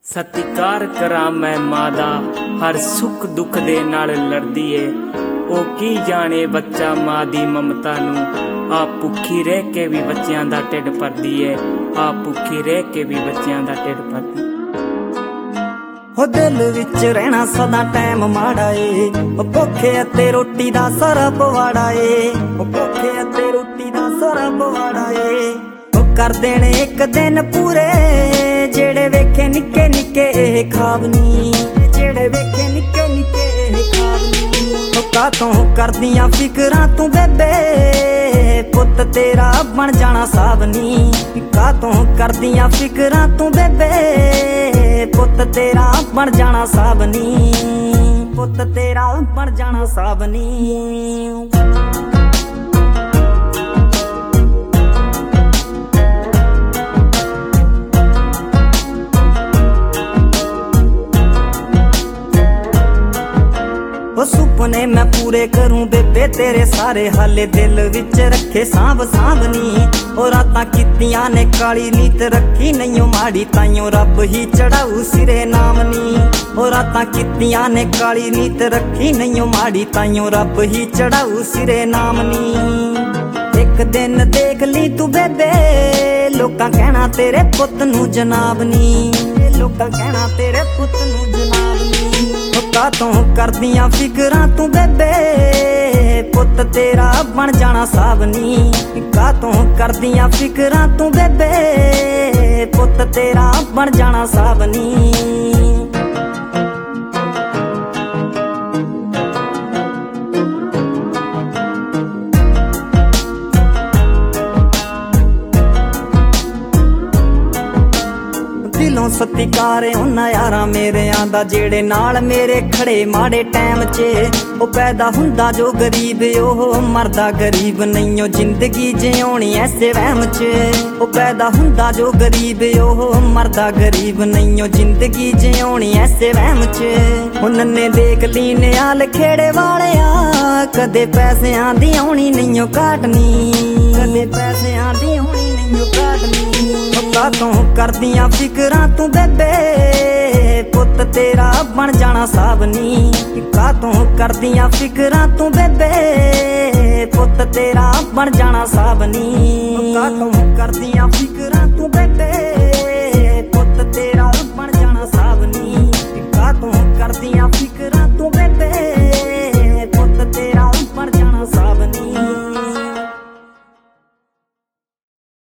ਸਤਿਕਾਰ ਕਰਾਂ ਮੈਂ ਮਾਂ ਦਾ, ਹਰ ਸੁੱਖ ਦੁੱਖ ਦੇ ਨਾਲ ਲੜਦੀ ਏ। ਉਹ ਕੀ ਜਾਣੇ ਬੱਚਾ ਮਾਂ ਦੀ ਮਮਤਾ ਨੂੰ, ਆਪ ਭੁੱਖੀ ਰਹਿ ਕੇ ਵੀ ਬੱਚਿਆਂ ਦਾ ਢਿੱਡ ਭਰਦੀ ਏ। ਆਪ ਭੁੱਖੀ ਰਹਿ ਕੇ ਵੀ ਬੱਚਿਆਂ ਦਾ ਢਿੱਡ ਭਰਦੀ। ਹੋ ਦਿਲ ਵਿੱਚ ਰਹਿਣਾ ਸਦਾ ਟਾਈਮ ਮਾੜਾ ਏ, ਉਹ ਭੁੱਖੇ ਅਤੇ ਰੋਟੀ ਦਾ ਸਾਰਾ ਪਵਾੜਾ ਏ। ਉਹ ਭੁੱਖੇ ਅਤੇ ਰੋਟੀ ਦਾ ਸਾਰਾ ਪਵਾੜਾ ਏ। ਉਹ ਕਰ ਦੇਣੇ ਇੱਕ ਦਿਨ ਪੂਰੇ ਜਿਹੜੇ ਵੇਖੇ ਨਿੱਕੇ ਨਿੱਕੇ ਇਹ ਖਾਬ ਨੀ, ਜਿਹੜੇ ਵੇਖੇ ਨਿੱਕੇ ਨਿੱਕੇ ਇਹ ਖਾਬ ਨੀ। ਉਹ ਕਾਤੋਂ ਕਰਦੀਆਂ ਫਿਕਰਾਂ ਤੂੰ ਬੇਬੇ, ਪੁੱਤ ਤੇਰਾ ਬਣ ਜਾਣਾ ਸਾਬ ਨੀ। ਕਾਤੋਂ ਕਰਦੀਆਂ ਫਿਕਰਾਂ ਤੂੰ ਬੇਬੇ, ਪੁੱਤ ਤੇਰਾ ਬਣ ਜਾਣਾ ਸਾਬ ਨੀ। ਪੁੱਤ ਤੇਰਾ ਬਣ ਜਾਣਾ ਸਾਬ ਨੀ। ਉਹ ਸੁਪਨੇ ਮੈਂ ਪੂਰੇ ਕਰੂੰ ਬੇਬੇ ਤੇਰੇ ਸਾਰੇ, ਹਾਲੇ ਦਿਲ ਵਿੱਚ ਰੱਖੇ ਸਾਂਭ ਸਾਂਭਨੀ। ਉਹ ਰਾਤਾਂ ਕੀਤੀਆਂ ਨੇ ਕਾਲੀ ਨੀਤ ਰੱਖੀ ਨਹੀਂਓ ਮਾੜੀ, ਤਾਈਓ ਰੱਬ ਹੀ ਚੜਾਊ ਸਿਰੇ ਨਾਮ ਨੀ। ਉਹ ਰਾਤਾਂ ਕੀਤੀਆਂ ਨੇ ਕਾਲੀ ਨੀਤ ਰੱਖੀ ਨਹੀਂਓ ਮਾੜੀ, ਤਾਈਓ ਰੱਬ ਹੀ ਚੜਾਊ ਸਿਰੇ ਨਾਮ ਨੀ। ਇੱਕ ਦਿਨ ਦੇਖ ਲਈ ਤੂੰ ਬੇਬੇ, ਲੋਕਾਂ ਕਹਿਣਾ ਤੇਰੇ ਪੁੱਤ ਨੂੰ ਜਨਾਬ ਨੀ। ਲੋਕਾਂ ਕਹਿਣਾ ਤੇਰੇ ਪੁੱਤ ਨੂੰ ਜਨਾਬ ਨੀ। ਕਾਤੋਂ ਕਰਦੀਆਂ ਫਿਕਰਾਂ ਤੂੰ ਬੇਬੇ, ਪੁੱਤ ਤੇਰਾ ਬਣ ਜਾਣਾ ਸਾਬ ਨੀ। ਕਾਤੋਂ ਕਰਦੀਆਂ ਫਿਕਰਾਂ ਤੂੰ ਬੇਬੇ, ਪੁੱਤ ਤੇਰਾ ਬਣ ਜਾਣਾ ਸਾਬ ਨੀ। ਦਿਲੋਂ ਸਤਿਕਾਰ ਉਹਨਾਂ ਯਾਰਾਂ ਮੇਰਿਆਂ ਦਾ, ਜਿਹੜੇ ਨਾਲ ਮੇਰੇ ਖੜੇ ਮਾੜੇ ਟਾਈਮ 'ਚ। ਉਹ ਪੈਦਾ ਹੁੰਦਾ ਜੋ ਗਰੀਬ, ਉਹ ਮਰਦਾ ਗਰੀਬ ਨਹੀਂਓ ਜ਼ਿੰਦਗੀ ਜਿਉਣੀ ਐਸੇ ਵਹਿਮ 'ਚ। ਉਹ ਪੈਦਾ ਹੁੰਦਾ ਜੋ ਗਰੀਬ, ਉਹ ਮਰਦਾ ਗਰੀਬ ਨਹੀਂਓ ਜ਼ਿੰਦਗੀ ਜਿਉਣੀ ਐਸੇ ਵਹਿਮ 'ਚ। ਉਹਨਾਂ ਨੇ ਦੇਖ ਲਈ ਨਿਆਲ ਖੇੜੇ ਵਾਲਿਆ, ਕਦੇ ਪੈਸਿਆਂ ਦੀ ਆਉਣੀ ਨਹੀਂਓ ਘਾਟਨੀ। ਕਦੇ ਪੈਸਿਆਂ ਦੀ ਆਉਣੀ ਨਹੀਂਓ ਘਾਟਨੀ। ਕਾਤੋਂ ਕਰਦੀਆਂ ਫਿਕਰਾਂ ਤੂੰ ਬੇਬੇ, ਪੁੱਤ ਤੇਰਾ ਬਣ ਜਾਣਾ ਸਾਬ ਨੀ। ਕਾਤੋਂ ਕਰਦੀਆਂ ਫਿਕਰਾਂ ਤੂੰ ਬੇਬੇ, ਪੁੱਤ ਤੇਰਾ ਬਣ ਜਾਣਾ ਸਾਬ ਨੀ। ਕਾਤੋਂ ਕਰਦੀਆਂ ਫਿਕਰਾਂ